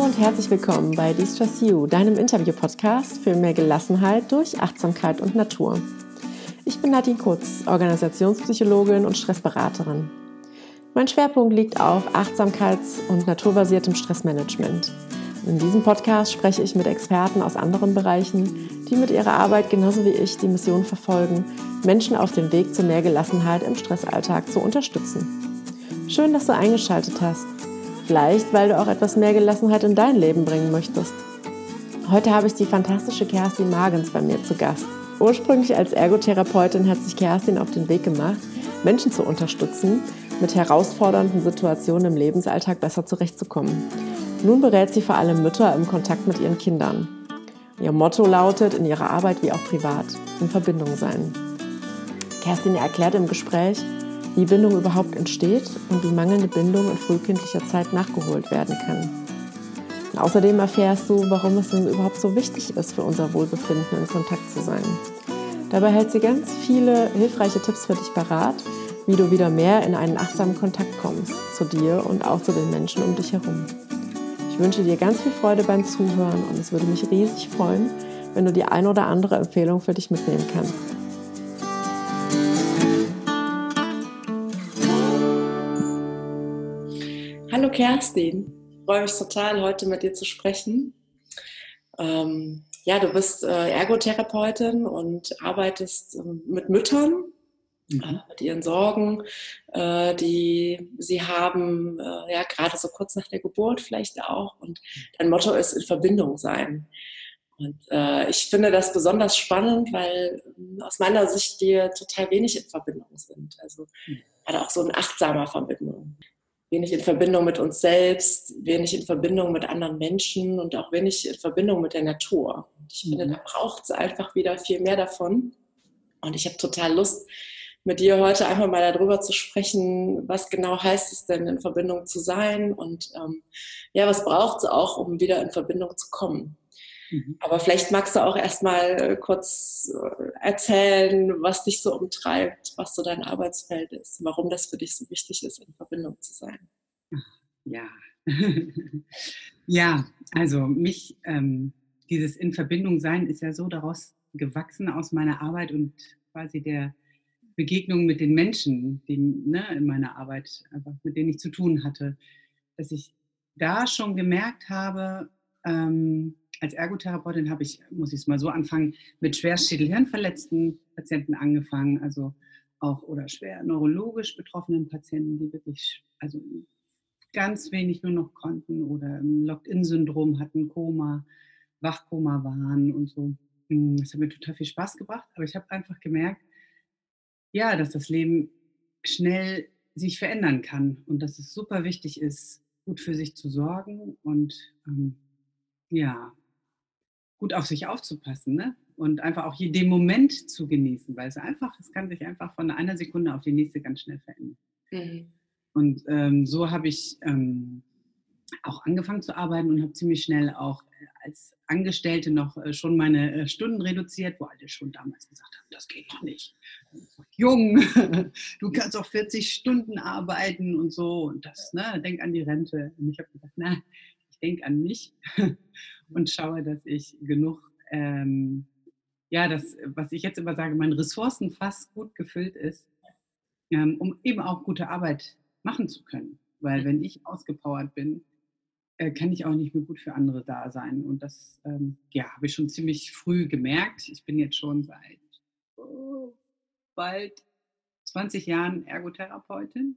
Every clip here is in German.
Hallo und herzlich willkommen bei De-Stress You, deinem Interview-Podcast für mehr Gelassenheit durch Achtsamkeit und Natur. Ich bin Nadine Kutz, Organisationspsychologin und Stressberaterin. Mein Schwerpunkt liegt auf achtsamkeits- und naturbasiertem Stressmanagement. In diesem Podcast spreche ich mit Experten aus anderen Bereichen, die mit ihrer Arbeit genauso wie ich die Mission verfolgen, Menschen auf dem Weg zu mehr Gelassenheit im Stressalltag zu unterstützen. Schön, dass du eingeschaltet hast. Vielleicht, weil du auch etwas mehr Gelassenheit in dein Leben bringen möchtest. Heute habe ich die fantastische Kerstin Margens bei mir zu Gast. Ursprünglich als Ergotherapeutin hat sich Kerstin auf den Weg gemacht, Menschen zu unterstützen, mit herausfordernden Situationen im Lebensalltag besser zurechtzukommen. Nun berät sie vor allem Mütter im Kontakt mit ihren Kindern. Ihr Motto lautet in ihrer Arbeit wie auch privat: in Verbindung sein. Kerstin erklärt im Gespräch, wie Bindung überhaupt entsteht und wie mangelnde Bindung in frühkindlicher Zeit nachgeholt werden kann. Und außerdem erfährst du, warum es denn überhaupt so wichtig ist, für unser Wohlbefinden in Kontakt zu sein. Dabei hält sie ganz viele hilfreiche Tipps für dich parat, wie du wieder mehr in einen achtsamen Kontakt kommst, zu dir und auch zu den Menschen um dich herum. Ich wünsche dir ganz viel Freude beim Zuhören und es würde mich riesig freuen, wenn du die ein oder andere Empfehlung für dich mitnehmen kannst. Hallo Kerstin, ich freue mich total, heute mit dir zu sprechen. Du bist Ergotherapeutin und arbeitest mit Müttern, mit ihren Sorgen, die sie haben, gerade so kurz nach der Geburt vielleicht auch. Und dein Motto ist in Verbindung sein. Und ich finde das besonders spannend, weil aus meiner Sicht wir total wenig in Verbindung sind. Also gerade auch so in achtsamer Verbindung. Wenig in Verbindung mit uns selbst, wenig in Verbindung mit anderen Menschen und auch wenig in Verbindung mit der Natur. Und ich finde, da braucht es einfach wieder viel mehr davon. Und ich habe total Lust, mit dir heute einfach mal darüber zu sprechen, was genau heißt es denn, in Verbindung zu sein und was braucht es auch, um wieder in Verbindung zu kommen. Aber vielleicht magst du auch erstmal kurz erzählen, was dich so umtreibt, was so dein Arbeitsfeld ist, warum das für dich so wichtig ist, in Verbindung zu sein. Ja, ja, also dieses in Verbindung sein ist ja so daraus gewachsen aus meiner Arbeit und quasi der Begegnung mit den Menschen, die, in meiner Arbeit, einfach mit denen ich zu tun hatte, dass ich da schon gemerkt habe, als Ergotherapeutin muss ich es mal so anfangen, mit schwer Schädel-Hirnverletzten Patienten angefangen, also auch oder schwer neurologisch betroffenen Patienten, die wirklich ganz wenig nur noch konnten oder ein Locked-in-Syndrom hatten, Koma, Wachkoma waren und so. Das hat mir total viel Spaß gebracht, aber ich habe einfach gemerkt, ja, dass das Leben schnell sich verändern kann und dass es super wichtig ist, gut für sich zu sorgen und gut auf sich aufzupassen, ne? Und einfach auch den Moment zu genießen, weil es kann sich einfach von einer Sekunde auf die nächste ganz schnell verändern. Und so habe ich auch angefangen zu arbeiten und habe ziemlich schnell auch als Angestellte noch schon meine Stunden reduziert, wo alle schon damals gesagt haben, das geht doch nicht. Jung, du kannst auch 40 Stunden arbeiten und so und denk an die Rente. Und ich habe gesagt, ich denke an mich und schaue, dass ich genug, was ich jetzt immer sage, mein Ressourcenfass gut gefüllt ist, um eben auch gute Arbeit machen zu können. Weil wenn ich ausgepowert bin, kann ich auch nicht mehr gut für andere da sein. Und das habe ich schon ziemlich früh gemerkt. Ich bin jetzt schon seit bald 20 Jahren Ergotherapeutin.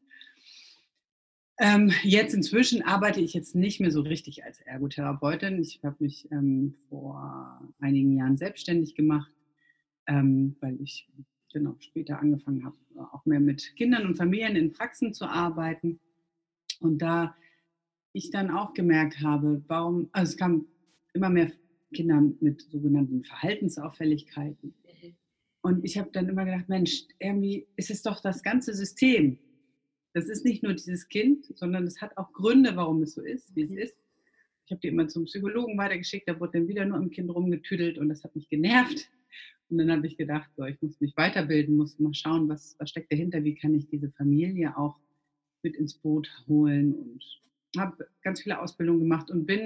Jetzt inzwischen arbeite ich jetzt nicht mehr so richtig als Ergotherapeutin. Ich habe mich vor einigen Jahren selbstständig gemacht, weil ich später angefangen habe, auch mehr mit Kindern und Familien in Praxen zu arbeiten. Und da ich dann auch gemerkt habe, es kamen immer mehr Kinder mit sogenannten Verhaltensauffälligkeiten. Und ich habe dann immer gedacht, Mensch, irgendwie ist es doch das ganze System. Das ist nicht nur dieses Kind, sondern es hat auch Gründe, warum es so ist, wie es ist. Ich habe die immer zum Psychologen weitergeschickt, da wurde dann wieder nur im Kind rumgetüdelt und das hat mich genervt. Und dann habe ich gedacht, so, ich muss mich weiterbilden, muss mal schauen, was steckt dahinter, wie kann ich diese Familie auch mit ins Boot holen und habe ganz viele Ausbildungen gemacht und bin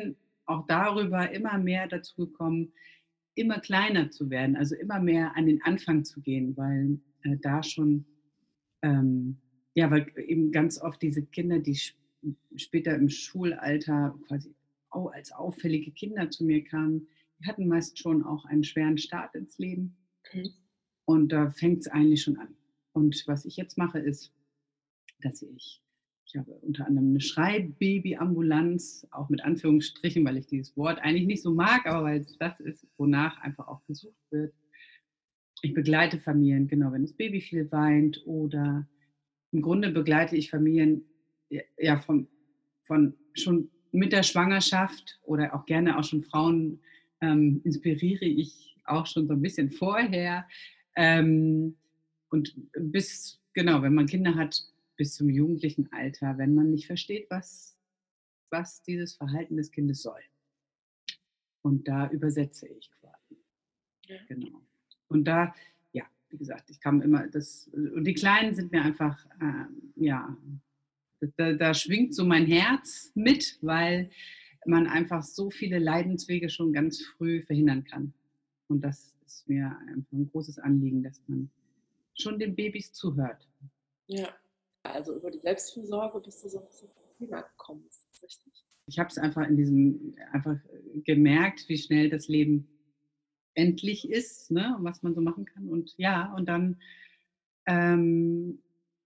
auch darüber immer mehr dazu gekommen, immer kleiner zu werden, also immer mehr an den Anfang zu gehen, weil da schon, ja, weil eben ganz oft diese Kinder, die später im Schulalter quasi auch als auffällige Kinder zu mir kamen, die hatten meist schon auch einen schweren Start ins Leben. Okay. Und da fängt es eigentlich schon an. Und was ich jetzt mache, ist, dass ich habe unter anderem eine Schreibbabyambulanz, auch mit Anführungsstrichen, weil ich dieses Wort eigentlich nicht so mag, aber weil es das ist, wonach einfach auch gesucht wird. Ich begleite Familien, genau, wenn das Baby viel weint, oder im Grunde begleite ich Familien ja von schon mit der Schwangerschaft, oder auch gerne auch schon Frauen inspiriere ich auch schon so ein bisschen vorher. Ähm, und bis, genau, wenn man Kinder hat, bis zum jugendlichen Alter, wenn man nicht versteht, was dieses Verhalten des Kindes soll. Und da übersetze ich quasi. Ja. Genau. Und da, ja, wie gesagt, ich kam immer, und die Kleinen sind mir einfach, ja, da schwingt so mein Herz mit, weil man einfach so viele Leidenswege schon ganz früh verhindern kann. Und das ist mir einfach ein großes Anliegen, dass man schon den Babys zuhört. Ja, also über die Selbstfürsorge bist du so ein bisschen vom Thema gekommen, ist das richtig? Ich habe es einfach einfach gemerkt, wie schnell das Leben endlich ist, ne, und was man so machen kann. Und ja, und dann ähm,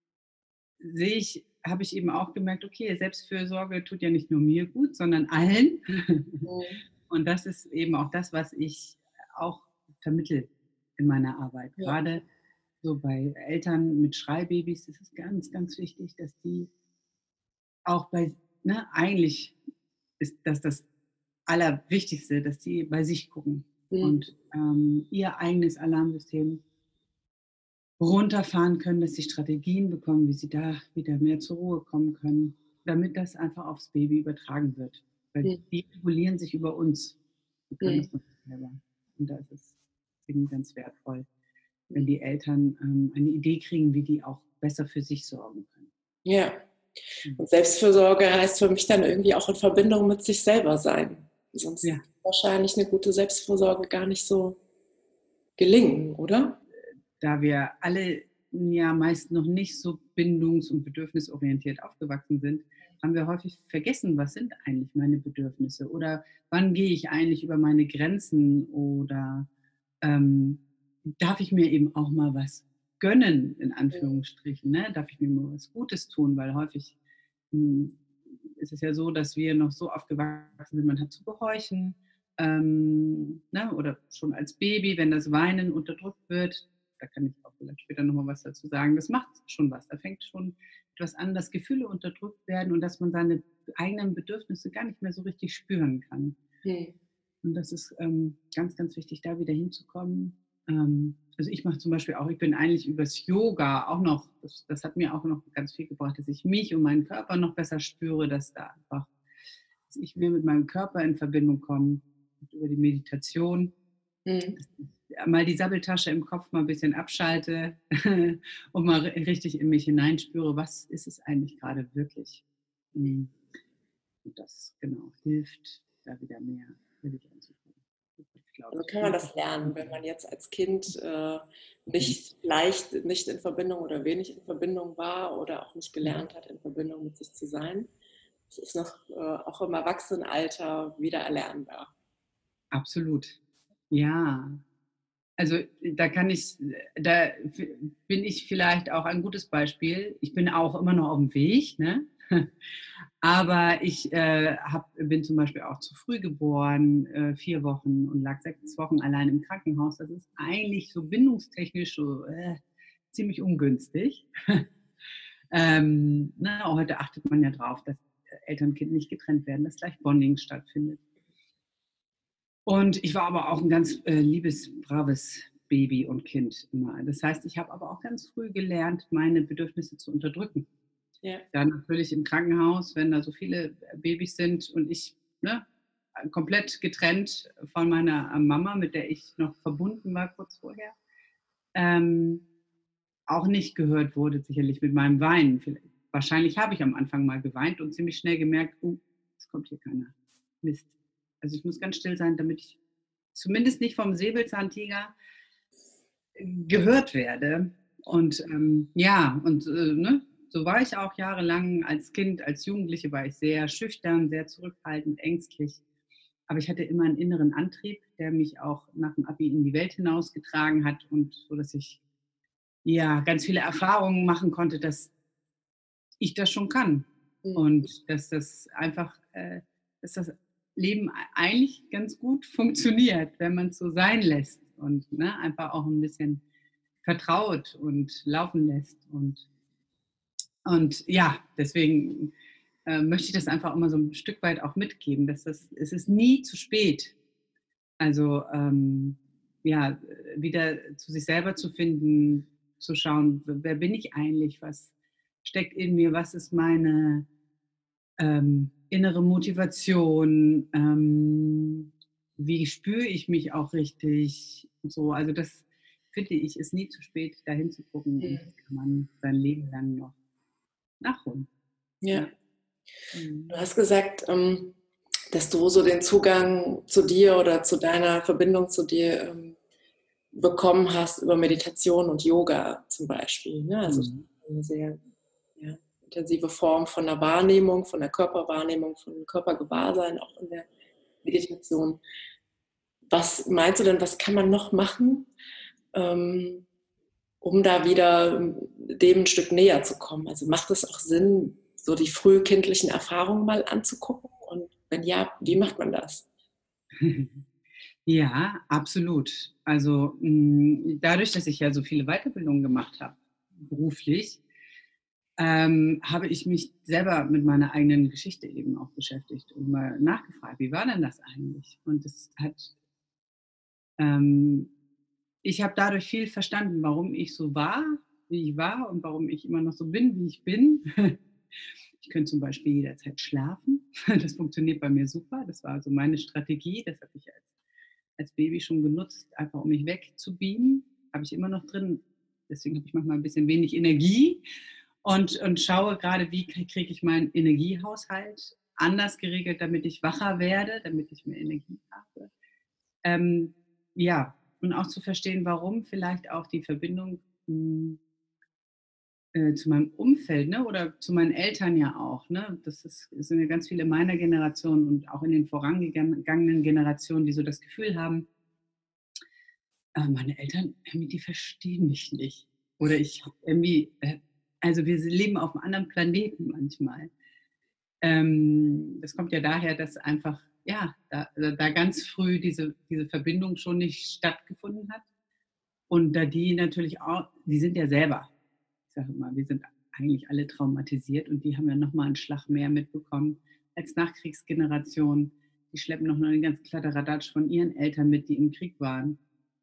habe ich eben auch gemerkt, okay, Selbstfürsorge tut ja nicht nur mir gut, sondern allen. Mhm. Und das ist eben auch das, was ich auch vermittle in meiner Arbeit. Ja. Gerade so bei Eltern mit Schreibabys ist es ganz, ganz wichtig, dass die auch ne, eigentlich ist das Allerwichtigste, dass die bei sich gucken Mhm. und ihr eigenes Alarmsystem runterfahren können, dass sie Strategien bekommen, wie sie da wieder mehr zur Ruhe kommen können, damit das einfach aufs Baby übertragen wird. Weil Mhm. die regulieren sich über uns. Die können das Mhm. noch nicht selber. Und da ist es eben ganz wertvoll, wenn die Eltern eine Idee kriegen, wie die auch besser für sich sorgen können. Ja. Und Selbstfürsorge heißt für mich dann irgendwie auch in Verbindung mit sich selber sein. Sonst Ja, wahrscheinlich eine gute Selbstfürsorge gar nicht so gelingen, oder? da wir alle ja meist noch nicht so bindungs- und bedürfnisorientiert aufgewachsen sind, haben wir häufig vergessen, was sind eigentlich meine Bedürfnisse, oder wann gehe ich eigentlich über meine Grenzen, oder ähm, darf ich mir eben auch mal was gönnen, in Anführungsstrichen, ne? Darf ich mir mal was Gutes tun, weil häufig hm, ist es ja so, dass wir noch so aufgewachsen sind, man hat zu gehorchen, ne? Oder schon als Baby, wenn das Weinen unterdrückt wird, da kann ich auch vielleicht später nochmal was dazu sagen, das macht schon was, da fängt schon etwas an, dass Gefühle unterdrückt werden und dass man seine eigenen Bedürfnisse gar nicht mehr so richtig spüren kann. Mhm. Und das ist ganz, ganz wichtig, da wieder hinzukommen. Also ich mache zum Beispiel auch, ich bin eigentlich übers Yoga auch noch, das hat mir auch noch ganz viel gebracht, dass ich mich und meinen Körper noch besser spüre, dass da einfach, dass ich mehr mit meinem Körper in Verbindung komme, über die Meditation, Mhm. dass ich mal die Sabbeltasche im Kopf mal ein bisschen abschalte und mal richtig in mich hineinspüre, was ist es eigentlich gerade wirklich. Und das, genau, hilft, da wieder mehr wirklich anzukommen. Glaube Also ich. kann man das lernen, wenn man jetzt als Kind nicht in Verbindung oder wenig in Verbindung war oder auch nicht gelernt hat, in Verbindung mit sich zu sein. Das ist noch auch im Erwachsenenalter wieder erlernbar. Absolut. Ja. Also da bin ich vielleicht auch ein gutes Beispiel. Ich bin auch immer noch auf dem Weg, ne? Aber ich bin zum Beispiel auch zu früh geboren, 4 Wochen, und lag 6 Wochen allein im Krankenhaus. Das ist eigentlich so bindungstechnisch so ziemlich ungünstig. Ne, heute achtet man ja drauf, dass Eltern-Kind nicht getrennt werden, dass gleich Bonding stattfindet. Und ich war aber auch ein ganz liebes, braves Baby und Kind immer. Das heißt, ich habe aber auch ganz früh gelernt, meine Bedürfnisse zu unterdrücken. Ja. Dann natürlich im Krankenhaus, wenn da so viele Babys sind und ich, ne, komplett getrennt von meiner Mama, mit der ich noch verbunden war kurz vorher, auch nicht gehört wurde, sicherlich mit meinem Weinen. Wahrscheinlich habe ich am Anfang mal geweint und ziemlich schnell gemerkt, es kommt hier keiner. Mist. Also ich muss ganz still sein, damit ich zumindest nicht vom Säbelzahntiger gehört werde. Und ne, so war ich auch jahrelang als Kind, als Jugendliche war ich sehr schüchtern, sehr zurückhaltend, ängstlich. Aber ich hatte immer einen inneren Antrieb, der mich auch nach dem Abi in die Welt hinausgetragen hat und so, dass ich ja ganz viele Erfahrungen machen konnte, dass ich das schon kann und dass das einfach, dass das Leben eigentlich ganz gut funktioniert, wenn man es so sein lässt und ne, einfach auch ein bisschen vertraut und laufen lässt und ja, deswegen möchte ich das einfach immer so ein Stück weit auch mitgeben, dass es ist nie zu spät. Also ja, wieder zu sich selber zu finden, zu schauen, wer bin ich eigentlich, was steckt in mir, was ist meine innere Motivation, wie spüre ich mich auch richtig, so. Also das finde ich, ist nie zu spät, da hinzugucken und das kann man sein Leben lang noch nachholen. Ja. Du hast gesagt, dass du so den Zugang zu dir oder zu deiner Verbindung zu dir bekommen hast über Meditation und Yoga zum Beispiel. Ne? Also eine sehr intensive Form von der Wahrnehmung, von der Körperwahrnehmung, von Körpergewahrsein, auch in der Meditation. Was meinst du denn, was kann man noch machen, um da wieder dem ein Stück näher zu kommen? Also macht es auch Sinn, so die frühkindlichen Erfahrungen mal anzugucken? Und wenn ja, wie macht man das? Ja, absolut. Also dadurch, dass ich ja so viele Weiterbildungen gemacht habe, beruflich, habe ich mich selber mit meiner eigenen Geschichte eben auch beschäftigt und mal nachgefragt, wie war denn das eigentlich? Und ich habe dadurch viel verstanden, warum ich so war, wie ich war und warum ich immer noch so bin, wie ich bin. Ich könnte zum Beispiel jederzeit schlafen. Das funktioniert bei mir super. Das war so meine Strategie. Das habe ich als Baby schon genutzt, einfach um mich wegzubeamen. Habe ich immer noch drin. Deswegen habe ich manchmal ein bisschen wenig Energie und schaue gerade, wie kriege ich meinen Energiehaushalt anders geregelt, damit ich wacher werde, damit ich mehr Energie habe. Ja, und auch zu verstehen, warum vielleicht auch die Verbindung zu meinem Umfeld, ne, oder zu meinen Eltern ja auch. Ne? Das sind ja ganz viele in meiner Generation und auch in den vorangegangenen Generationen, die so das Gefühl haben, meine Eltern, die verstehen mich nicht. Oder ich habe irgendwie, also wir leben auf einem anderen Planeten manchmal. Das kommt ja daher, dass einfach, ja, da ganz früh diese Verbindung schon nicht stattgefunden hat. Und da die natürlich auch, die sind ja selber, ich sage immer, wir sind eigentlich alle traumatisiert und die haben ja nochmal einen Schlag mehr mitbekommen als Nachkriegsgeneration. Die schleppen noch einen ganz Kladderadatsch von ihren Eltern mit, die im Krieg waren.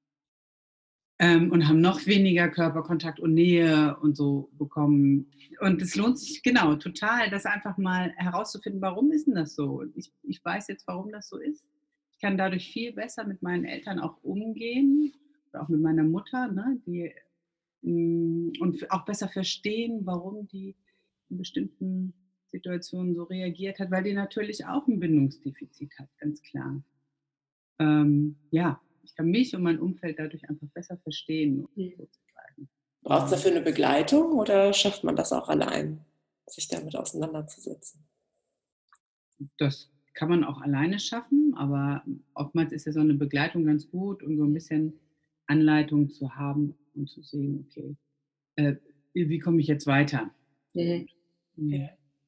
Und haben noch weniger Körperkontakt und Nähe und so bekommen. Und es lohnt sich genau total, das einfach mal herauszufinden, warum ist denn das so? Ich weiß jetzt, warum das so ist. Ich kann dadurch viel besser mit meinen Eltern auch umgehen, oder auch mit meiner Mutter, ne, und auch besser verstehen, warum die in bestimmten Situationen so reagiert hat, weil die natürlich auch ein Bindungsdefizit hat, ganz klar. Ja, ich kann mich und mein Umfeld dadurch einfach besser verstehen. Braucht es dafür eine Begleitung oder schafft man das auch allein, sich damit auseinanderzusetzen? Das kann man auch alleine schaffen, aber oftmals ist ja so eine Begleitung ganz gut, um so ein bisschen Anleitung zu haben und zu sehen, okay, wie komme ich jetzt weiter? Ja.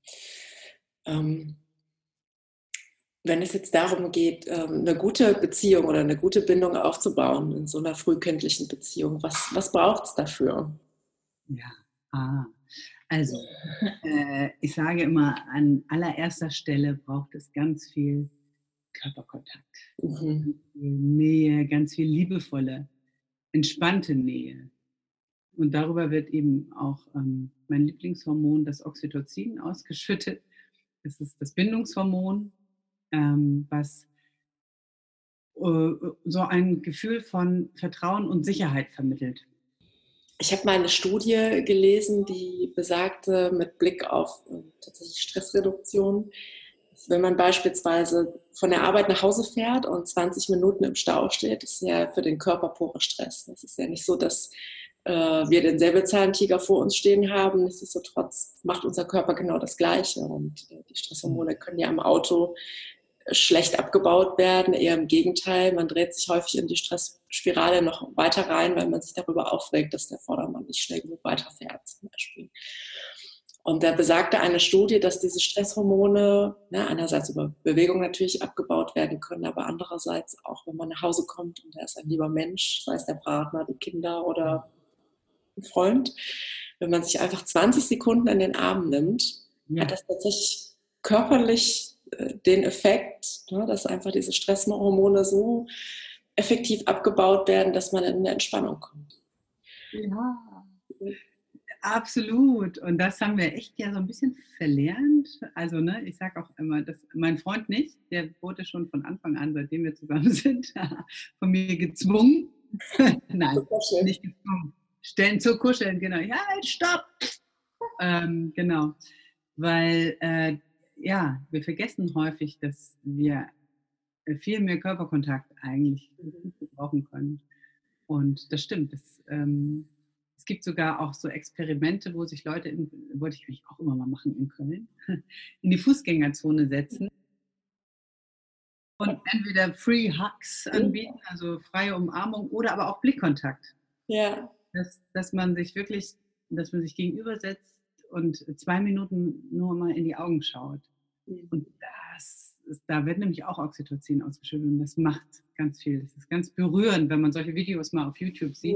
Wenn es jetzt darum geht, eine gute Beziehung oder eine gute Bindung aufzubauen in so einer frühkindlichen Beziehung, was braucht es dafür? Ja, also ich sage immer, an allererster Stelle braucht es ganz viel Körperkontakt, ganz viel Nähe, ganz viel liebevolle, entspannte Nähe. Und darüber wird eben auch mein Lieblingshormon, das Oxytocin, ausgeschüttet. Das ist das Bindungshormon, was so ein Gefühl von Vertrauen und Sicherheit vermittelt. Ich habe mal eine Studie gelesen, die besagte, mit Blick auf tatsächlich Stressreduktion, wenn man beispielsweise von der Arbeit nach Hause fährt und 20 Minuten im Stau steht, ist ja für den Körper purer Stress. Es ist ja nicht so, dass wir den Säbelzahntiger vor uns stehen haben. Nichtsdestotrotz macht unser Körper genau das Gleiche. Und die Stresshormone können ja im Auto schlecht abgebaut werden. Eher im Gegenteil, man dreht sich häufig in die Stressspirale noch weiter rein, weil man sich darüber aufregt, dass der Vordermann nicht schnell genug weiterfährt zum Beispiel. Und da besagte eine Studie, dass diese Stresshormone einerseits über Bewegung natürlich abgebaut werden können, aber andererseits auch, wenn man nach Hause kommt und da ist ein lieber Mensch, sei es der Partner, die Kinder oder ein Freund, wenn man sich einfach 20 Sekunden in den Arm nimmt, hat das tatsächlich körperlich den Effekt, dass einfach diese Stresshormone so effektiv abgebaut werden, dass man in eine Entspannung kommt. Ja. Absolut. Und das haben wir echt ja so ein bisschen verlernt. Also, ich sage auch immer, dass mein Freund nicht, der wurde schon von Anfang an, seitdem wir zusammen sind, von mir gezwungen. Nein, nicht gezwungen. Stellen zu kuscheln, genau. Ja, halt, stopp! Genau. Weil, wir vergessen häufig, dass wir viel mehr Körperkontakt eigentlich brauchen können. Und das stimmt. Es gibt sogar auch so Experimente, wo sich Leute, wollte ich mich auch immer mal machen in Köln, in die Fußgängerzone setzen und entweder Free Hugs anbieten, also freie Umarmung, oder aber auch Blickkontakt. Ja. Dass man sich gegenüber setzt und 2 Minuten nur mal in die Augen schaut. Und da wird nämlich auch Oxytocin ausgeschüttet und das macht ganz viel. Das ist ganz berührend, wenn man solche Videos mal auf YouTube sieht.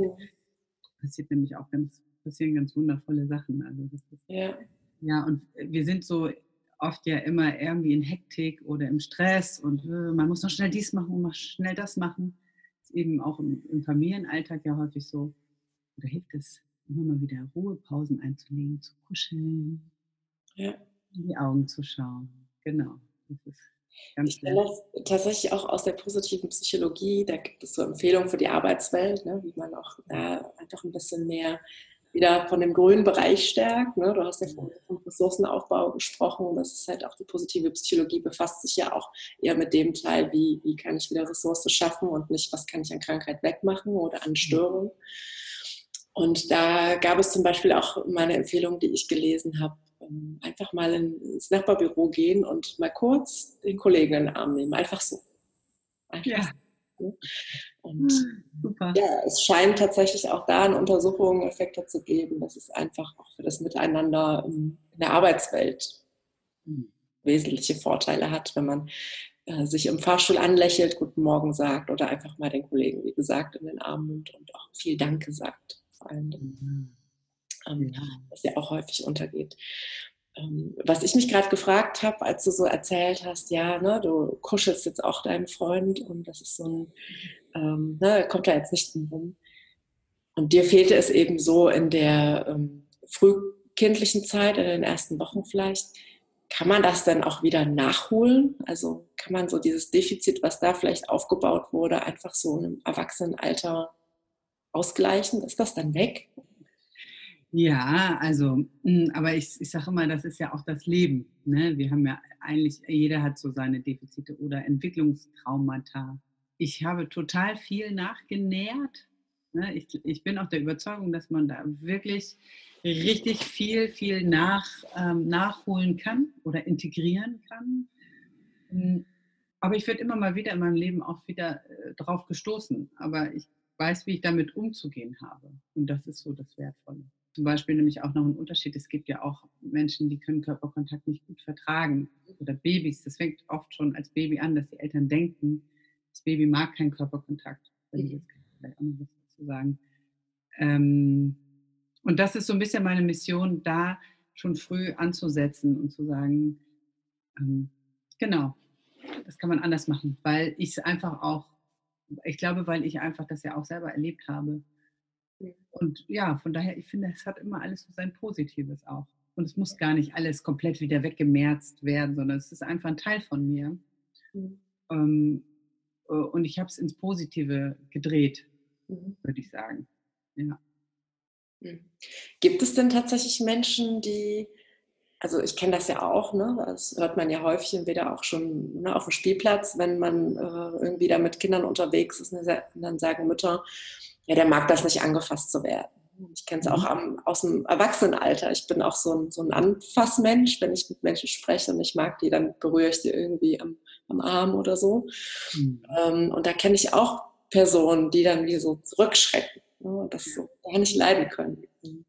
Passieren ganz wundervolle Sachen. Also das ist, und wir sind so oft ja immer irgendwie in Hektik oder im Stress und man muss noch schnell dies machen und noch schnell das machen. Das ist eben auch im Familienalltag ja häufig so. Da hilft es, immer mal wieder Ruhepausen einzulegen, zu kuscheln, in die Augen zu schauen. Genau. Das ist ich kenne das tatsächlich auch aus der positiven Psychologie. Da gibt es so Empfehlungen für die Arbeitswelt, wie man auch da einfach ein bisschen mehr wieder von dem grünen Bereich stärkt. Du hast ja vorhin vom Ressourcenaufbau gesprochen. Das ist halt auch die positive Psychologie, befasst sich ja auch eher mit dem Teil, wie kann ich wieder Ressource schaffen und nicht, was kann ich an Krankheit wegmachen oder an Störungen. Und da gab es zum Beispiel auch meine Empfehlung, die ich gelesen habe, einfach mal ins Nachbarbüro gehen und mal kurz den Kollegen in den Arm nehmen. Einfach so. So. Und super. Ja, es scheint tatsächlich auch da in Untersuchungen Effekte zu geben, dass es einfach auch für das Miteinander in der Arbeitswelt wesentliche Vorteile hat, wenn man sich im Fahrstuhl anlächelt, Guten Morgen sagt oder einfach mal den Kollegen, wie gesagt, in den Arm nimmt und auch viel Danke sagt. Vor allem, was ja auch häufig untergeht. Was ich mich gerade gefragt habe, als du so erzählt hast, du kuschelst jetzt auch deinen Freund und das ist so ein, kommt da jetzt nicht drum rum. Und dir fehlte es eben so in der frühkindlichen Zeit, in den ersten Wochen vielleicht. Kann man das dann auch wieder nachholen? Also kann man so dieses Defizit, was da vielleicht aufgebaut wurde, einfach so im Erwachsenenalter ausgleichen? Ist das dann weg? Ja, aber ich sage immer, das ist ja auch das Leben. Wir haben ja eigentlich, jeder hat so seine Defizite oder Entwicklungstraumata. Ich habe total viel nachgenährt. Ich bin auch der Überzeugung, dass man da wirklich richtig viel nachholen kann oder integrieren kann. Aber ich werde immer mal wieder in meinem Leben auch wieder drauf gestoßen. Aber ich weiß, wie ich damit umzugehen habe. Und das ist so das Wertvolle. Zum Beispiel nämlich auch noch ein Unterschied. Es gibt ja auch Menschen, die können Körperkontakt nicht gut vertragen. Oder Babys. Das fängt oft schon als Baby an, dass die Eltern denken, das Baby mag keinen Körperkontakt. Das kann ich vielleicht auch noch was dazu sagen. Und das ist so ein bisschen meine Mission, da schon früh anzusetzen und zu sagen, genau, das kann man anders machen, weil ich es einfach auch, ich glaube, weil ich einfach das ja auch selber erlebt habe. Und ja, von daher, ich finde, es hat immer alles so sein Positives auch. Und es muss gar nicht alles komplett wieder weggemerzt werden, sondern es ist einfach ein Teil von mir. Und ich habe es ins Positive gedreht, würde ich sagen. Ja. Gibt es denn tatsächlich Menschen, die also ich kenne das ja auch, ne? Das hört man ja häufig entweder auch schon, ne, auf dem Spielplatz, wenn man irgendwie da mit Kindern unterwegs ist, ne, dann sagen Mütter, ja, der mag das nicht, angefasst zu werden. Ich kenne es auch Mhm. Aus dem Erwachsenenalter. Ich bin auch so ein Anfassmensch, wenn ich mit Menschen spreche und ich mag die, dann berühre ich die irgendwie am Arm oder so. Mhm. Und da kenne ich auch Personen, die dann wie so zurückschrecken, ne, und das so gar nicht leiden können.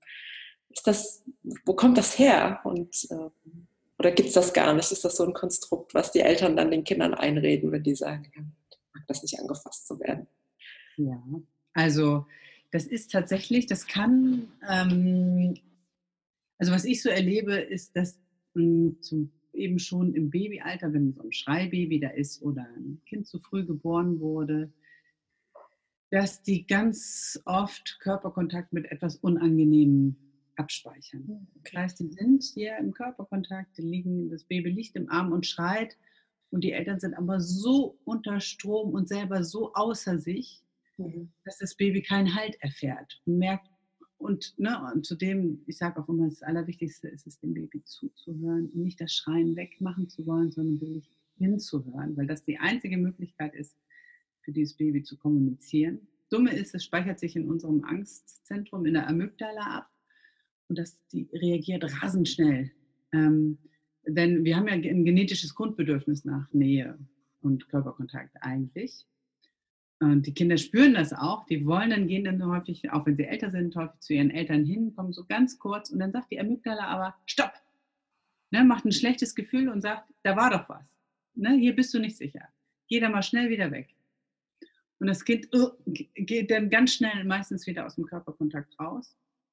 Wo kommt das her? Oder gibt es das gar nicht? Ist das so ein Konstrukt, was die Eltern dann den Kindern einreden, wenn die sagen, ja, ich mag das nicht, angefasst zu werden? Ja, also das ist tatsächlich, das kann, also was ich so erlebe, ist, dass eben schon im Babyalter, wenn so ein Schreibaby da ist oder ein Kind zu früh geboren wurde, dass die ganz oft Körperkontakt mit etwas Unangenehmem abspeichern. Das Okay. heißt, die sind hier im Körperkontakt, das Baby liegt im Arm und schreit und die Eltern sind aber so unter Strom und selber so außer sich, Mhm. dass das Baby keinen Halt erfährt und merkt, und zudem, ich sage auch immer, das Allerwichtigste ist es, dem Baby zuzuhören und nicht das Schreien wegmachen zu wollen, sondern wirklich hinzuhören, weil das die einzige Möglichkeit ist, für dieses Baby zu kommunizieren. Dumme ist, es speichert sich in unserem Angstzentrum in der Amygdala ab und die reagiert rasend schnell. Denn wir haben ja ein genetisches Grundbedürfnis nach Nähe und Körperkontakt eigentlich. Und die Kinder spüren das auch. Die wollen dann, gehen dann häufig, auch wenn sie älter sind, häufig zu ihren Eltern hin, kommen so ganz kurz und dann sagt die Amygdala aber, stopp! Ne, macht ein schlechtes Gefühl und sagt, da war doch was. Ne, hier bist du nicht sicher. Geh da mal schnell wieder weg. Und das Kind geht dann ganz schnell meistens wieder aus dem Körperkontakt raus.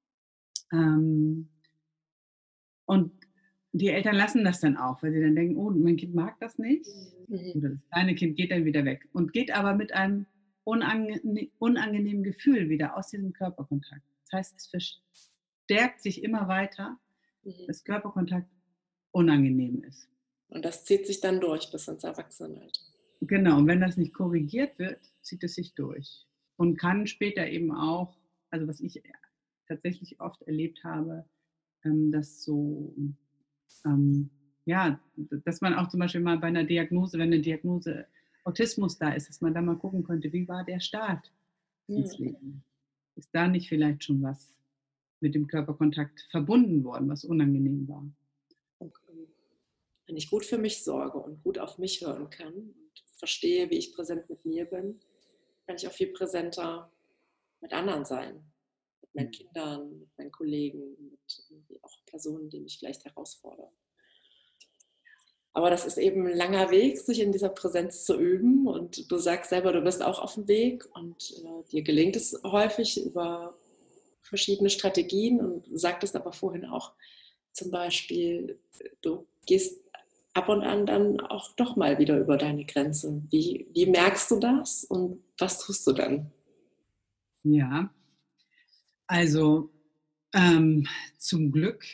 Und die Eltern lassen das dann auch, weil sie dann denken, oh, mein Kind mag das nicht. Mhm. Oder das kleine Kind geht dann wieder weg und geht aber mit einem unangenehmen Gefühl wieder aus diesem Körperkontakt. Das heißt, es verstärkt sich immer weiter, Mhm. dass Körperkontakt unangenehm ist. Und das zieht sich dann durch bis ins Erwachsenenalter. Genau, und wenn das nicht korrigiert wird, zieht es sich durch und kann später eben auch, also was ich tatsächlich oft erlebt habe, dass so, ja, dass man auch zum Beispiel mal bei einer Diagnose, wenn eine Diagnose Autismus da ist, dass man da mal gucken könnte, wie war der Start ins Ja. Leben? Ist da nicht vielleicht schon was mit dem Körperkontakt verbunden worden, was unangenehm war? Okay. Wenn ich gut für mich sorge und gut auf mich hören kann und verstehe, wie ich präsent mit mir bin, kann ich auch viel präsenter mit anderen sein. Mit Ja. meinen Kindern, mit meinen Kollegen, mit auch Personen, die mich vielleicht herausfordern. Aber das ist eben ein langer Weg, sich in dieser Präsenz zu üben. Und du sagst selber, du bist auch auf dem Weg und dir gelingt es häufig über verschiedene Strategien. Und du sagtest aber vorhin auch zum Beispiel, du gehst ab und an dann auch doch mal wieder über deine Grenze. Wie merkst du das und was tust du dann? Ja, also zum Glück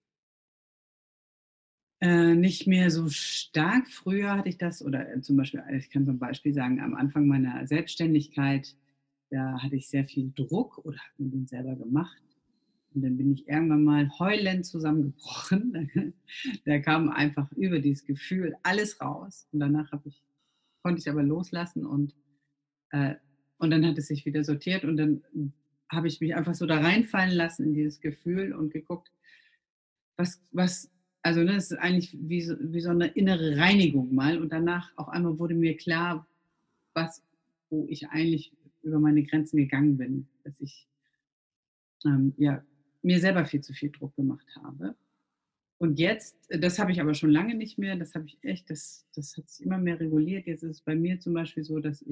nicht mehr so stark. Früher hatte ich das, oder zum Beispiel, ich kann so ein Beispiel sagen, am Anfang meiner Selbstständigkeit, da hatte ich sehr viel Druck oder habe mir den selber gemacht. Und dann bin ich irgendwann mal heulend zusammengebrochen. Da kam einfach über dieses Gefühl alles raus. Und danach konnte ich aber loslassen äh, und dann hat es sich wieder sortiert und dann habe ich mich einfach so da reinfallen lassen in dieses Gefühl und geguckt, was, also ne, das ist eigentlich wie so eine innere Reinigung mal. Und danach auf einmal wurde mir klar, wo ich eigentlich über meine Grenzen gegangen bin, dass ich ja, mir selber viel zu viel Druck gemacht habe. Und jetzt, das habe ich aber schon lange nicht mehr, das hat sich immer mehr reguliert. Jetzt ist es bei mir zum Beispiel so, dass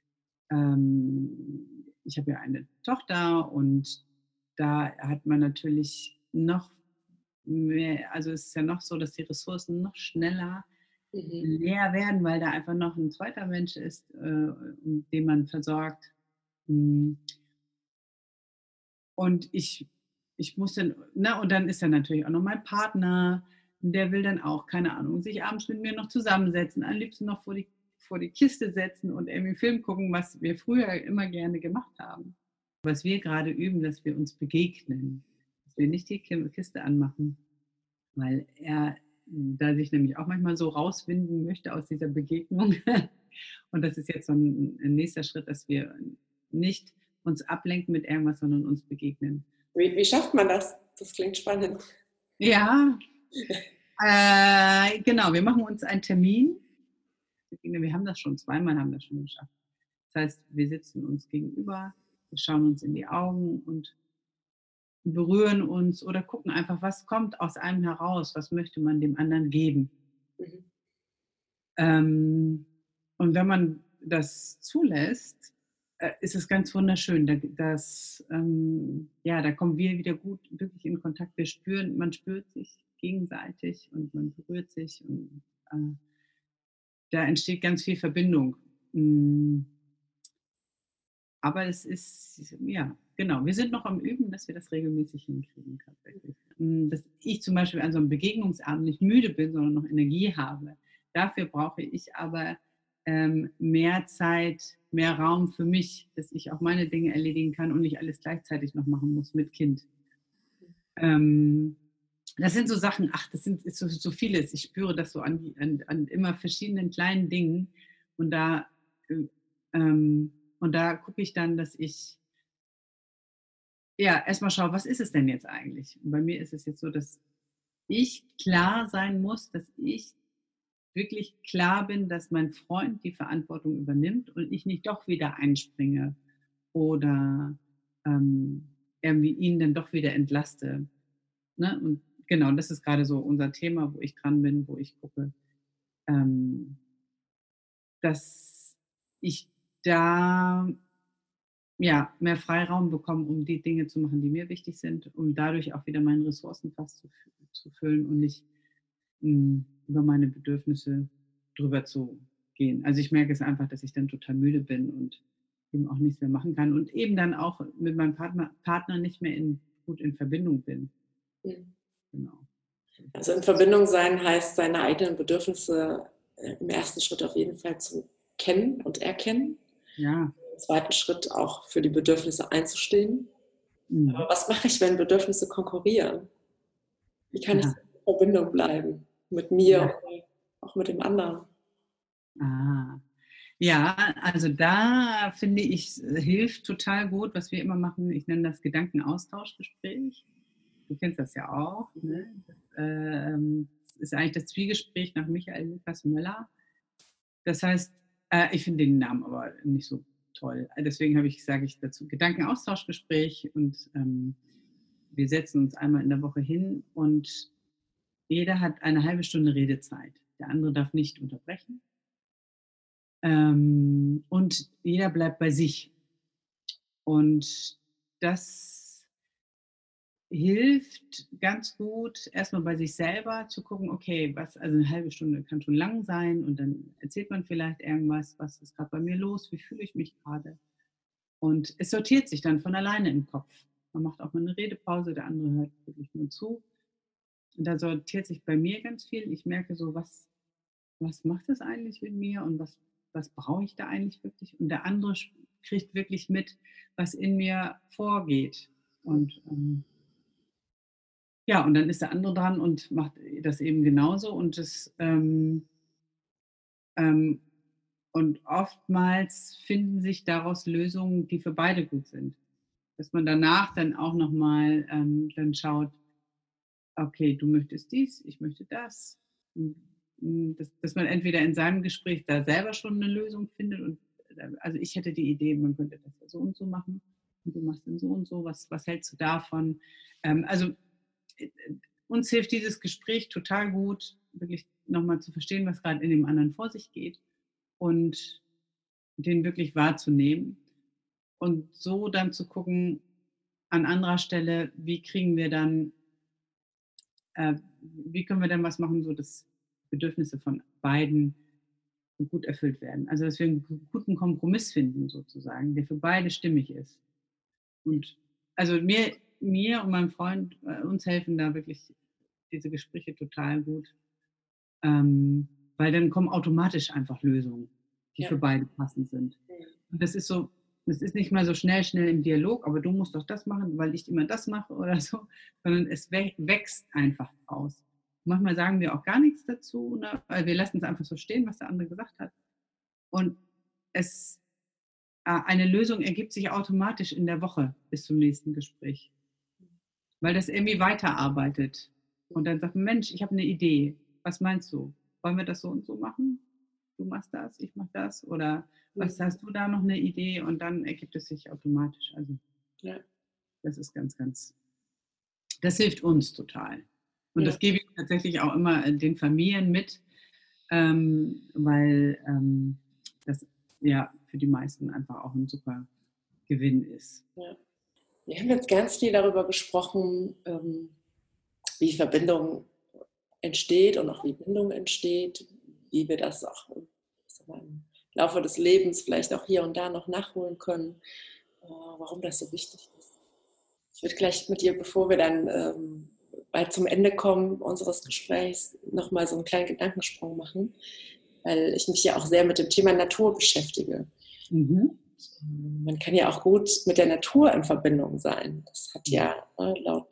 ich habe ja eine Tochter und da hat man natürlich noch mehr, also es ist ja noch so, dass die Ressourcen noch schneller Mhm. leer werden, weil da einfach noch ein zweiter Mensch ist, den man versorgt. Hm, Und ich muss dann, na, und dann ist dann natürlich auch noch mein Partner, der will dann auch, keine Ahnung, sich abends mit mir noch zusammensetzen, am liebsten noch vor die Kiste setzen und irgendwie Film gucken, was wir früher immer gerne gemacht haben. Was wir gerade üben, dass wir uns begegnen, dass wir nicht die Kiste anmachen weil er da sich nämlich auch manchmal so rauswinden möchte aus dieser Begegnung. Und das ist jetzt so ein nächster Schritt, dass wir nicht uns ablenken mit irgendwas, sondern uns begegnen. Wie schafft man das? Das klingt spannend. Ja, genau. Wir machen uns einen Termin. Wir haben das schon, zweimal haben das schon geschafft. Das heißt, wir sitzen uns gegenüber, wir schauen uns in die Augen und berühren uns oder gucken einfach, was kommt aus einem heraus, was möchte man dem anderen geben. Und wenn man das zulässt, ist es ganz wunderschön. Da kommen wir wieder gut wirklich in Kontakt. Man spürt sich gegenseitig und man berührt sich und da entsteht ganz viel Verbindung. Aber es ist, ja, genau, wir sind noch am Üben, dass wir das regelmäßig hinkriegen tatsächlich. Dass ich zum Beispiel an so einem Begegnungsabend nicht müde bin, sondern noch Energie habe. Dafür brauche ich aber mehr Zeit, mehr Raum für mich, dass ich auch meine Dinge erledigen kann und nicht alles gleichzeitig noch machen muss mit Kind. Das sind so Sachen, ist so vieles. Ich spüre das so an immer verschiedenen kleinen Dingen. Und da gucke ich dann, dass ich erstmal schaue, was ist es denn jetzt eigentlich? Und bei mir ist es jetzt so, dass ich klar sein muss, dass ich wirklich klar bin, dass mein Freund die Verantwortung übernimmt und ich nicht doch wieder einspringe oder irgendwie ihn dann doch wieder entlaste. Ne? Und genau, das ist gerade so unser Thema, wo ich dran bin, wo ich gucke, dass ich da mehr Freiraum bekomme, um die Dinge zu machen, die mir wichtig sind, um dadurch auch wieder meinen Ressourcenfass zu füllen und nicht über meine Bedürfnisse drüber zu gehen. Also ich merke es einfach, dass ich dann total müde bin und eben auch nichts mehr machen kann und eben dann auch mit meinem Partner nicht mehr gut in Verbindung bin. Genau. Also in Verbindung sein heißt, seine eigenen Bedürfnisse im ersten Schritt auf jeden Fall zu kennen und erkennen. Ja. Im zweiten Schritt auch für die Bedürfnisse einzustehen. Aber was mache ich, wenn Bedürfnisse konkurrieren? Wie kann ich in Verbindung bleiben mit mir und auch mit dem anderen? Ja, also da finde ich, hilft total gut, was wir immer machen. Ich nenne das Gedankenaustauschgespräch. Du kennst das ja auch. Ne? Das ist eigentlich das Zwiegespräch nach Michael Lukas Möller. Das heißt, ich finde den Namen aber nicht so toll. Deswegen sage ich dazu Gedankenaustauschgespräch und wir setzen uns einmal in der Woche hin und jeder hat eine halbe Stunde Redezeit. Der andere darf nicht unterbrechen. Und jeder bleibt bei sich. Und das hilft ganz gut, erstmal bei sich selber zu gucken, okay, also eine halbe Stunde kann schon lang sein und dann erzählt man vielleicht irgendwas, was ist gerade bei mir los, wie fühle ich mich gerade. Und es sortiert sich dann von alleine im Kopf. Man macht auch mal eine Redepause, der andere hört wirklich nur zu. Und da sortiert sich bei mir ganz viel. Ich merke so, was macht das eigentlich mit mir und was brauche ich da eigentlich wirklich? Und der andere kriegt wirklich mit, was in mir vorgeht. Und und dann ist der andere dran und macht das eben genauso. Und und oftmals finden sich daraus Lösungen, die für beide gut sind. Dass man danach dann auch nochmal dann schaut, okay, du möchtest dies, ich möchte das. Dass man entweder in seinem Gespräch da selber schon eine Lösung findet. Und also ich hätte die Idee, man könnte das ja so und so machen. Und du machst dann so und so. Was hältst du davon? Also uns hilft dieses Gespräch total gut, wirklich nochmal zu verstehen, was gerade in dem anderen vor sich geht und den wirklich wahrzunehmen und so dann zu gucken, an anderer Stelle, wie können wir dann was machen, so dass Bedürfnisse von beiden gut erfüllt werden. Also dass wir einen guten Kompromiss finden sozusagen, der für beide stimmig ist. Und also mir und meinem Freund, uns helfen da wirklich diese Gespräche total gut, weil dann kommen automatisch einfach Lösungen, die für beide passend sind. Und das ist nicht mal so schnell im Dialog, aber du musst doch das machen, weil ich immer das mache oder so, sondern es wächst einfach aus. Manchmal sagen wir auch gar nichts dazu, ne? Weil wir lassen es einfach so stehen, was der andere gesagt hat. Und eine Lösung ergibt sich automatisch in der Woche bis zum nächsten Gespräch, weil das irgendwie weiterarbeitet. Und dann sagt man, Mensch, ich habe eine Idee. Was meinst du? Wollen wir das so und so machen? Du machst das, ich mach das. Oder was hast du da noch eine Idee? Und dann ergibt es sich automatisch. Also das ist das hilft uns total. Und das gebe ich tatsächlich auch immer den Familien mit, weil das ja für die meisten einfach auch ein super Gewinn ist. Ja. Wir haben jetzt ganz viel darüber gesprochen, wie Verbindung entsteht und auch wie Bindung entsteht, wie wir das auch im Laufe des Lebens vielleicht auch hier und da noch nachholen können, warum das so wichtig ist. Ich würde gleich mit dir, bevor wir dann bald zum Ende kommen unseres Gesprächs, nochmal so einen kleinen Gedankensprung machen, weil ich mich ja auch sehr mit dem Thema Natur beschäftige. Man kann ja auch gut mit der Natur in Verbindung sein. Das hat ja laut,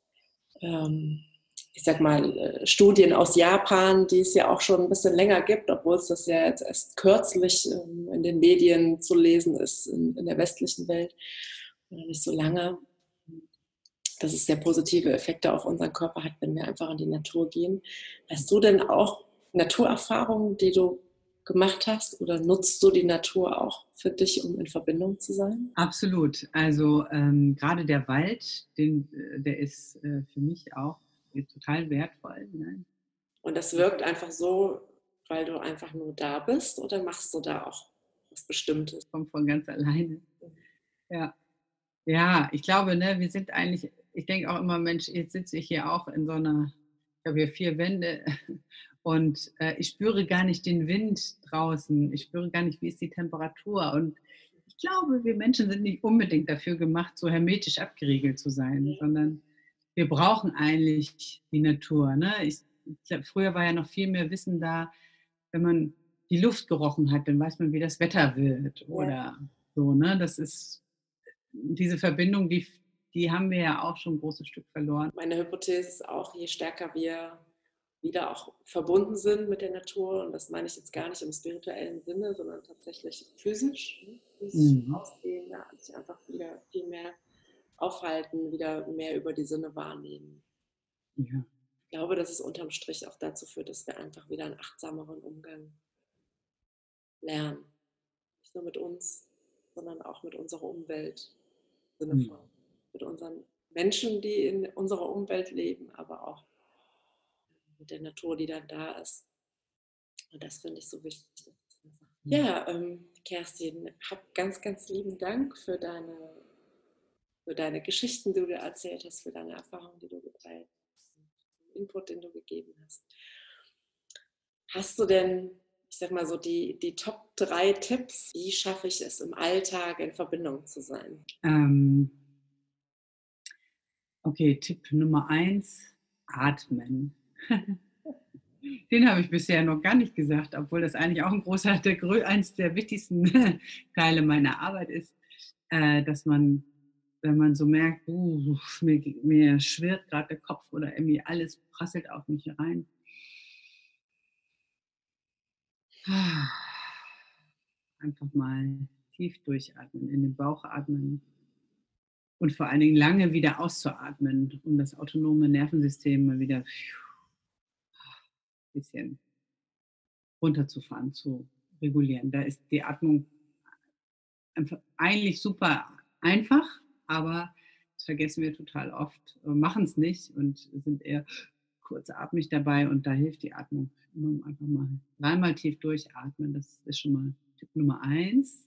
ich sag mal, Studien aus Japan, die es ja auch schon ein bisschen länger gibt, obwohl es das ja jetzt erst kürzlich in den Medien zu lesen ist, in der westlichen Welt, nicht so lange, dass es sehr positive Effekte auf unseren Körper hat, wenn wir einfach in die Natur gehen. Hast du denn auch Naturerfahrungen, die du gemacht hast, oder nutzt du die Natur auch für dich, um in Verbindung zu sein? Absolut. Also gerade der Wald, der ist für mich auch total wertvoll. Ne? Und das wirkt einfach so, weil du einfach nur da bist, oder machst du da auch was Bestimmtes? Kommt von ganz alleine. Ja. Ja, ich glaube, ne, wir sind eigentlich, ich denke auch immer, Mensch, jetzt sitze ich hier auch in so einer, ich habe hier 4 Wände und ich spüre gar nicht den Wind draußen. Ich spüre gar nicht, wie ist die Temperatur. Und ich glaube, wir Menschen sind nicht unbedingt dafür gemacht, so hermetisch abgeriegelt zu sein, sondern wir brauchen eigentlich die Natur. Ne? Ich glaub, früher war ja noch viel mehr Wissen da, wenn man die Luft gerochen hat, dann weiß man, wie das Wetter wird oder so. Ne? Das ist diese Verbindung, die haben wir ja auch schon ein großes Stück verloren. Meine Hypothese ist auch, je stärker wir wieder auch verbunden sind mit der Natur, und das meine ich jetzt gar nicht im spirituellen Sinne, sondern tatsächlich physisch ausgehen, ja, sich einfach wieder viel mehr aufhalten, wieder mehr über die Sinne wahrnehmen. Ja. Ich glaube, dass es unterm Strich auch dazu führt, dass wir einfach wieder einen achtsameren Umgang lernen. Nicht nur mit uns, sondern auch mit unserer Umwelt. Im Sinne von mit unseren Menschen, die in unserer Umwelt leben, aber auch mit der Natur, die dann da ist. Und das finde ich so wichtig. Ja, Kerstin, hab ganz, ganz lieben Dank für deine Geschichten, die du erzählt hast, für deine Erfahrungen, die du geteilt hast, den Input, den du gegeben hast. Hast du denn, ich sag mal so, die Top 3 Tipps, wie schaffe ich es im Alltag in Verbindung zu sein? Okay, Tipp Nummer 1, atmen. Den habe ich bisher noch gar nicht gesagt, obwohl das eigentlich auch eins der wichtigsten Teile meiner Arbeit ist, dass man, wenn man so merkt, mir schwirrt gerade der Kopf oder irgendwie alles prasselt auf mich herein, einfach mal tief durchatmen, in den Bauch atmen und vor allen Dingen lange wieder auszuatmen, um das autonome Nervensystem mal wieder ein bisschen runterzufahren, zu regulieren. Da ist die Atmung einfach eigentlich super einfach, aber das vergessen wir total oft, machen es nicht und sind eher kurzatmig dabei, und da hilft die Atmung. Einfach mal 3-mal tief durchatmen, das ist schon mal Tipp Nummer 1.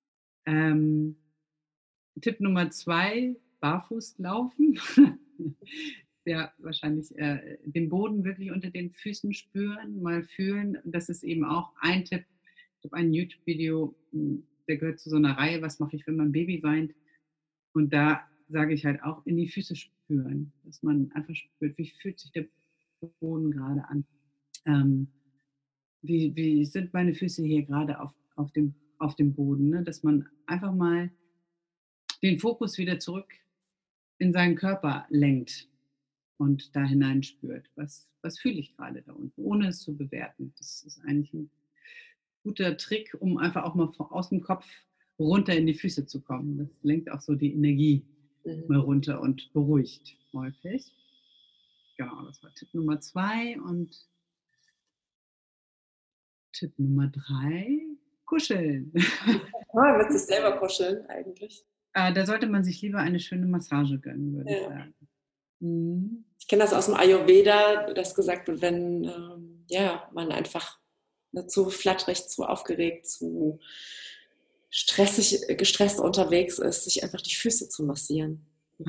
Tipp Nummer 2, barfuß laufen. Ja, wahrscheinlich den Boden wirklich unter den Füßen spüren, mal fühlen. Das ist eben auch ein Tipp. Ich habe ein YouTube-Video, der gehört zu so einer Reihe, was mache ich, wenn mein Baby weint? Und da sage ich halt auch, in die Füße spüren, dass man einfach spürt, wie fühlt sich der Boden gerade an? Wie sind meine Füße hier gerade auf dem Boden? Ne? Dass man einfach mal den Fokus wieder zurück in seinen Körper lenkt. und da hineinspürt, was fühle ich gerade da unten, ohne es zu bewerten. Das ist eigentlich ein guter Trick, um einfach auch mal aus dem Kopf runter in die Füße zu kommen. Das lenkt auch so die Energie mal runter und beruhigt häufig. Genau, das war Tipp Nummer 2 und Tipp Nummer 3, kuscheln. Mit sich selber kuscheln eigentlich. Da sollte man sich lieber eine schöne Massage gönnen, würde ich sagen. Ich kenne das aus dem Ayurveda, dass gesagt wird, wenn man einfach zu flatterig, zu aufgeregt, zu gestresst unterwegs ist, sich einfach die Füße zu massieren.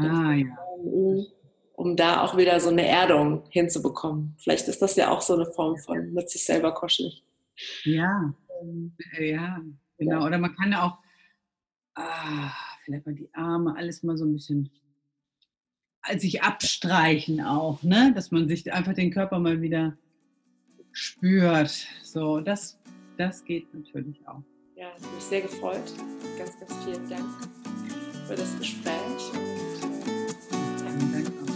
Um da auch wieder so eine Erdung hinzubekommen. Vielleicht ist das ja auch so eine Form von mit sich selber kuscheln. Ja, genau. Oder man kann ja auch vielleicht mal die Arme, alles mal so ein bisschen sich abstreichen auch, ne? Dass man sich einfach den Körper mal wieder spürt. So, das geht natürlich auch. Ja, hat mich sehr gefreut. Ganz, ganz vielen Dank für das Gespräch. Vielen Dank auch.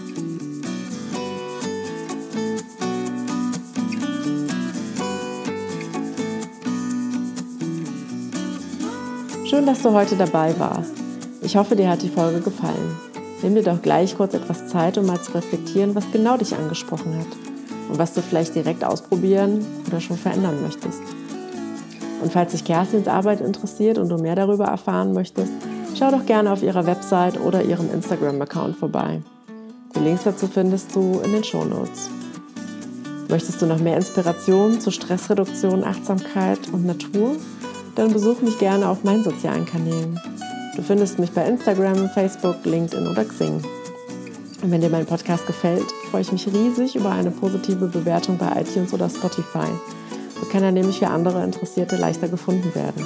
Schön, dass du heute dabei warst. Ich hoffe, dir hat die Folge gefallen. Nimm dir doch gleich kurz etwas Zeit, um mal zu reflektieren, was genau dich angesprochen hat und was du vielleicht direkt ausprobieren oder schon verändern möchtest. Und falls dich Kerstins Arbeit interessiert und du mehr darüber erfahren möchtest, schau doch gerne auf ihrer Website oder ihrem Instagram-Account vorbei. Die Links dazu findest du in den Shownotes. Möchtest du noch mehr Inspiration zu Stressreduktion, Achtsamkeit und Natur? Dann besuch mich gerne auf meinen sozialen Kanälen. Du findest mich bei Instagram, Facebook, LinkedIn oder Xing. Und wenn dir mein Podcast gefällt, freue ich mich riesig über eine positive Bewertung bei iTunes oder Spotify. So kann er nämlich für andere Interessierte leichter gefunden werden.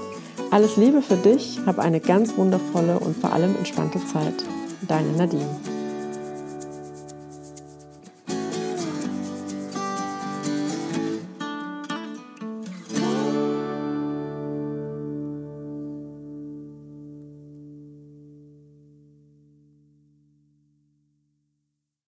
Alles Liebe für dich, hab eine ganz wundervolle und vor allem entspannte Zeit. Deine Nadine.